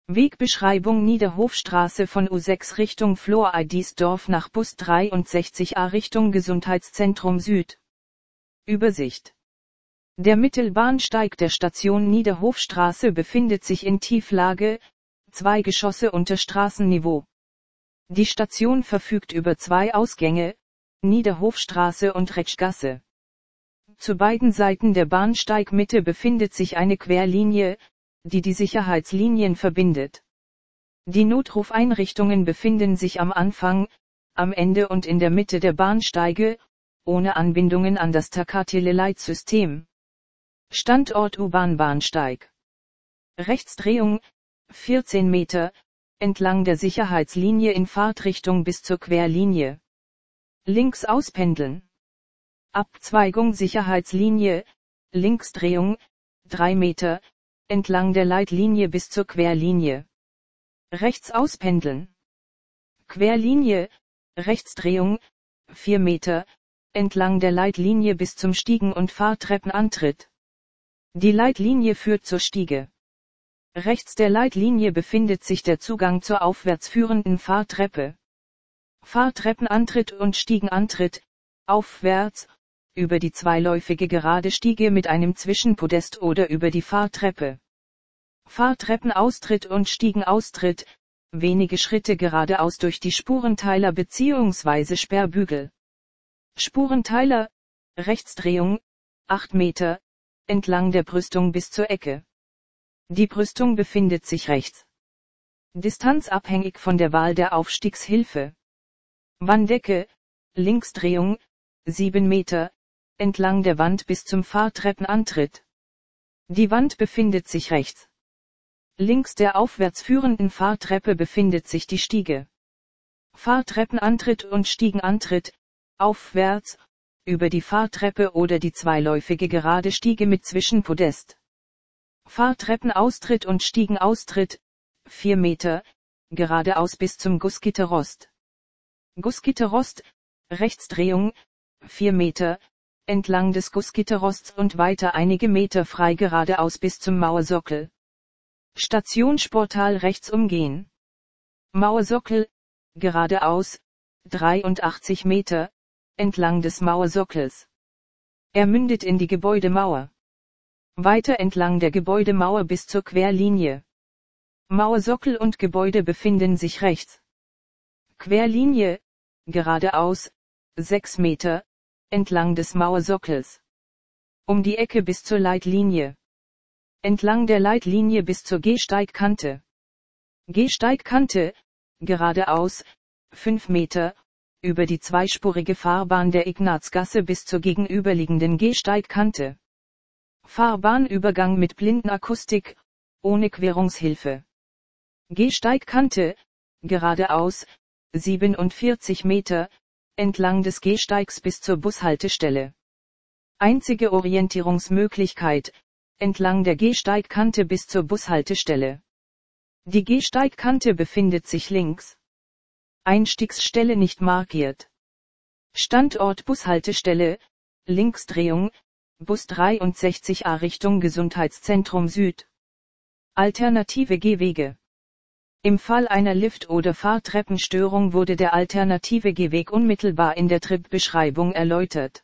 Wegbeschreibung: Niederhofstraße von U6 Richtung Flor-Eidisdorf nach Bus 63a Richtung Gesundheitszentrum Süd. Übersicht. Der Mittelbahnsteig der Station Niederhofstraße befindet sich in Tieflage, 2 Geschosse unter Straßenniveau. Die Station verfügt über 2 Ausgänge, Niederhofstraße und Retschgasse. Zu beiden Seiten der Bahnsteigmitte befindet sich eine Querlinie, die die Sicherheitslinien verbindet. Die Notrufeinrichtungen befinden sich am Anfang, am Ende und in der Mitte der Bahnsteige, ohne Anbindungen an das Takateleleitsystem. Standort U-Bahn-Bahnsteig. Rechtsdrehung, 14 Meter, entlang der Sicherheitslinie in Fahrtrichtung bis zur Querlinie. Links auspendeln. Abzweigung Sicherheitslinie, Linksdrehung, 3 Meter, entlang der Leitlinie bis zur Querlinie. Rechts auspendeln. Querlinie, Rechtsdrehung, 4 Meter, entlang der Leitlinie bis zum Stiegen- und Fahrtreppenantritt. Die Leitlinie führt zur Stiege. Rechts der Leitlinie befindet sich der Zugang zur aufwärts führenden Fahrtreppe. Fahrtreppenantritt und Stiegenantritt, aufwärts, über die zweiläufige gerade Stiege mit einem Zwischenpodest oder über die Fahrtreppe. Fahrtreppenaustritt und Stiegenaustritt, wenige Schritte geradeaus durch die Spurenteiler bzw. Sperrbügel. Spurenteiler, Rechtsdrehung, 8 Meter, entlang der Brüstung bis zur Ecke. Die Brüstung befindet sich rechts. Distanz abhängig von der Wahl der Aufstiegshilfe. Wanddecke, Linksdrehung, 7 Meter, entlang der Wand bis zum Fahrtreppenantritt. Die Wand befindet sich rechts. Links der aufwärts führenden Fahrtreppe befindet sich die Stiege. Fahrtreppenantritt und Stiegenantritt, aufwärts, über die Fahrtreppe oder die zweiläufige gerade Stiege mit Zwischenpodest. Fahrtreppenaustritt und Stiegenaustritt, 4 Meter, geradeaus bis zum Gussgitterrost. Gussgitterrost, Rechtsdrehung, 4 Meter, entlang des Gussgitterrosts und weiter einige Meter frei geradeaus bis zum Mauersockel. Stationsportal rechts umgehen. Mauersockel, geradeaus, 83 Meter, entlang des Mauersockels. Er mündet in die Gebäudemauer. Weiter entlang der Gebäudemauer bis zur Querlinie. Mauersockel und Gebäude befinden sich rechts. Querlinie, geradeaus, 6 Meter, entlang des Mauersockels. Um die Ecke bis zur Leitlinie. Entlang der Leitlinie bis zur Gehsteigkante. Gehsteigkante, geradeaus, 5 Meter, über die zweispurige Fahrbahn der Ignatzgasse bis zur gegenüberliegenden Gehsteigkante. Fahrbahnübergang mit Blindenakustik, ohne Querungshilfe. Gehsteigkante, geradeaus, 47 Meter, entlang des Gehsteigs bis zur Bushaltestelle. Einzige Orientierungsmöglichkeit, entlang der Gehsteigkante bis zur Bushaltestelle. Die Gehsteigkante befindet sich links. Einstiegsstelle nicht markiert. Standort Bushaltestelle, Linksdrehung, Bus 63a Richtung Gesundheitszentrum Süd. Alternative Gehwege. Im Fall einer Lift- oder Fahrtreppenstörung wurde der alternative Gehweg unmittelbar in der Tripbeschreibung erläutert.